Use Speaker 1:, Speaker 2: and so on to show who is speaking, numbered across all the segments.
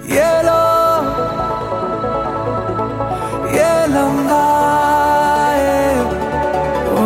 Speaker 1: ఏలో ఏలంగా ఓ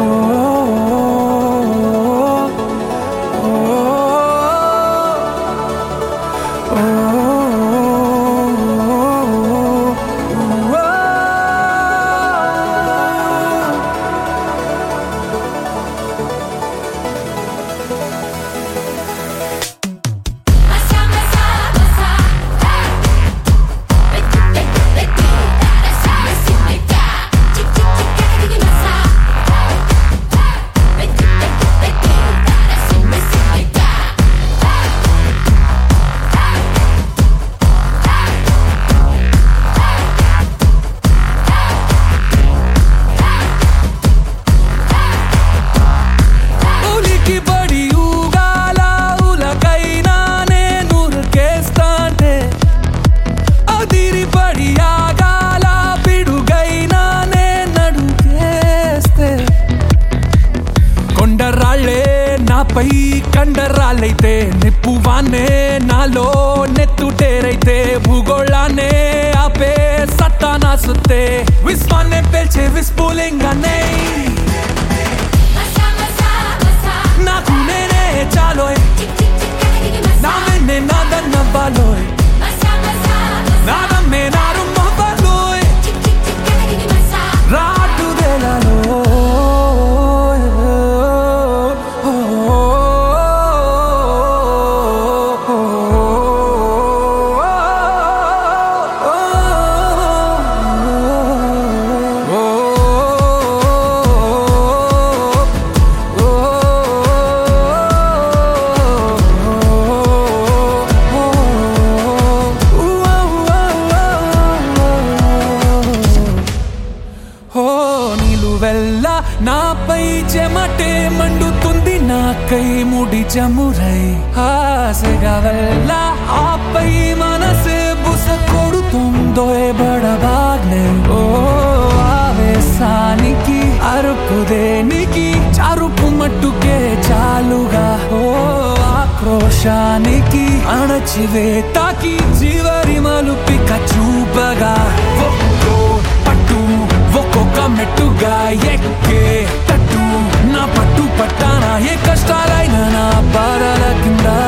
Speaker 1: పై కండరాలైతే నిప్పువానే నాలో నెత్తుటేరైతే భూగోళాన్నే ఆపే సత్తానా సుత్తే విశ్వాన్నే పేల్చే విస్ఫులింగానే నాకు నేనే చాలోయ్ నా వెన్నే నాదన్నవ్వాలోయ్ నాదమ్మే నారు మొవ్వాలోయ్ రాటుదేలలో నాపై చెమటే మండుతుంది నాకై ముడి చమురై ఆశగా వల్ల ఆపై మనసే బుస కొడుతుందో బడబాగ్నే ఓ ఆవేశానికి అరుపుదేనికి చరుపు మట్టుకే చాలుగా ఓ ఆక్రోశానికి అణచివేతకి చివరి మలుపిక చూపగా పట్టు ఒక్కొక్క మెట్టుగా ఎక్కే తట్టు నా పట్టు పట్టానా ఏ కష్టాలైనా నా బాధల కింద